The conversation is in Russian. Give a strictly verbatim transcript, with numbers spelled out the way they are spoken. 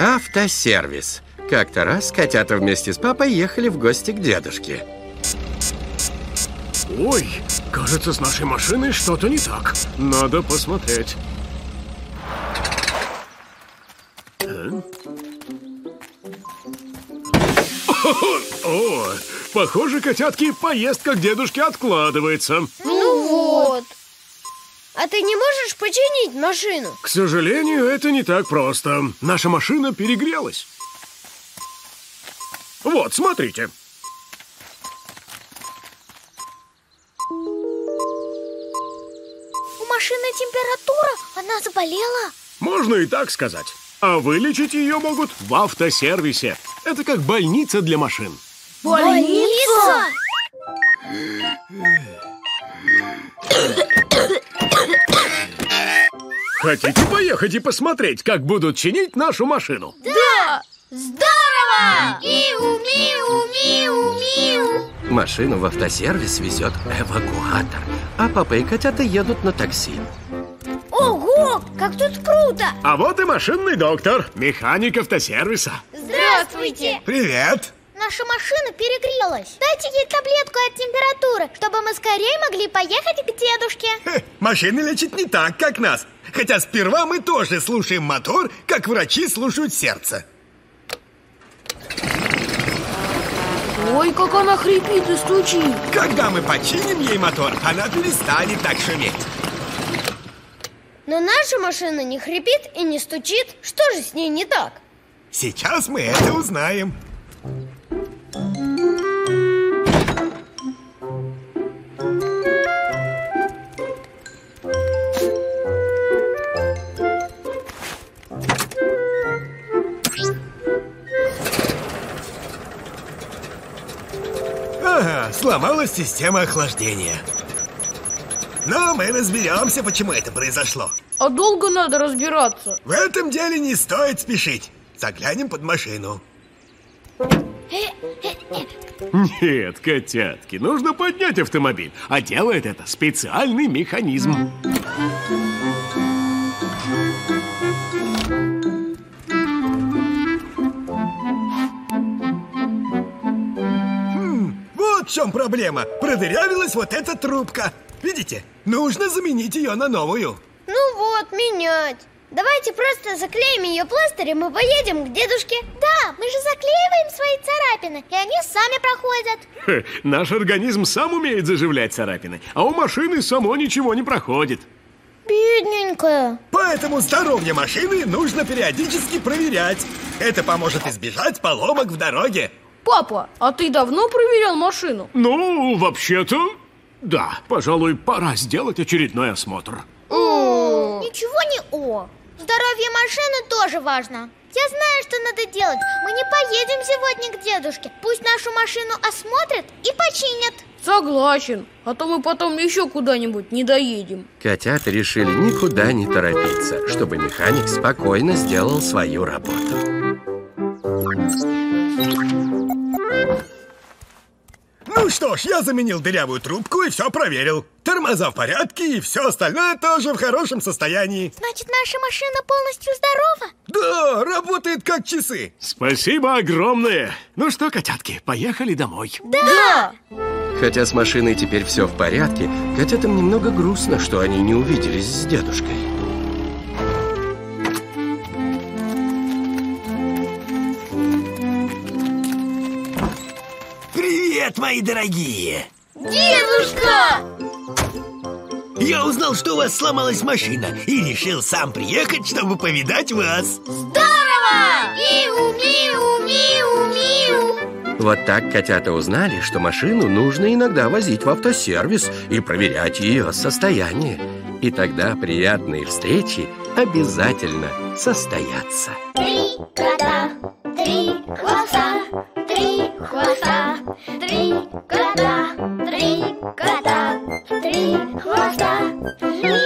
Автосервис. Как-то раз котята вместе с папой ехали в гости к дедушке. Ой, кажется, с нашей машиной что-то не так. Надо посмотреть. О, похоже, котятки, поездка к дедушке откладывается. Ну вот. А ты не можешь починить машину? К сожалению, это не так просто. Наша машина перегрелась. Вот, смотрите. У машины температура, она заболела. Можно и так сказать. А вылечить ее могут в автосервисе. Это как больница для машин. Больница? Хотите поехать и посмотреть, как будут чинить нашу машину? Да! Здорово! Миу, миу, миу, миу. Машину в автосервис везет эвакуатор, а папа и котята едут на такси. Ого, как тут круто! А вот и машинный доктор, механик автосервиса. Здравствуйте! Привет! Наша машина перегрелась. Дайте ей таблетку от температуры, чтобы мы скорее могли поехать к дедушке. Хе, машины лечат не так, как нас. Хотя сперва мы тоже слушаем мотор, как врачи слушают сердце. Ой, как она хрипит и стучит. Когда мы починим ей мотор, она перестанет так шуметь. Но наша машина не хрипит и не стучит. Что же с ней не так? Сейчас мы это узнаем. Ага, сломалась система охлаждения. Но мы разберемся, почему это произошло. А долго надо разбираться? В этом деле не стоит спешить. Заглянем под машину. Нет, котятки, нужно поднять автомобиль. А делает это специальный механизм. Вот в чем проблема. Продырявилась вот эта трубка. Видите? Нужно заменить ее на новую. Ну вот, менять. Давайте просто заклеим ее пластырем и поедем к дедушке. Да, мы же заклеиваем свои царапины, и они сами проходят. Хе, наш организм сам умеет заживлять царапины, а у машины само ничего не проходит. Бедненькая. Поэтому здоровье машины нужно периодически проверять. Это поможет избежать поломок в дороге. Папа, а ты давно проверял машину? Ну, вообще-то, да. Пожалуй, пора сделать очередной осмотр. О, ничего не о. Здоровье машины тоже важно. Я знаю, что надо делать. Мы не поедем сегодня к дедушке. Пусть нашу машину осмотрят и починят. Согласен. А то мы потом еще куда-нибудь не доедем. Котята решили никуда не торопиться, чтобы механик спокойно сделал свою работу. Ну что ж, я заменил дырявую трубку и все проверил. Тормоза в порядке и все остальное тоже в хорошем состоянии. Значит, наша машина полностью здорова? Да, работает как часы. Спасибо огромное. Ну что, котятки, поехали домой. Да! Хотя с машиной теперь все в порядке, котятам немного грустно, что они не увиделись с дедушкой. Привет, мои дорогие! Дедушка! Я узнал, что у вас сломалась машина и решил сам приехать, чтобы повидать вас. Здорово! Миу, миу, миу, миу. Вот так котята узнали, что машину нужно иногда возить в автосервис и проверять ее состояние. И тогда приятные встречи обязательно состоятся. Три кота, три хвоста, три хвоста, три кота, три кота, три хвоста.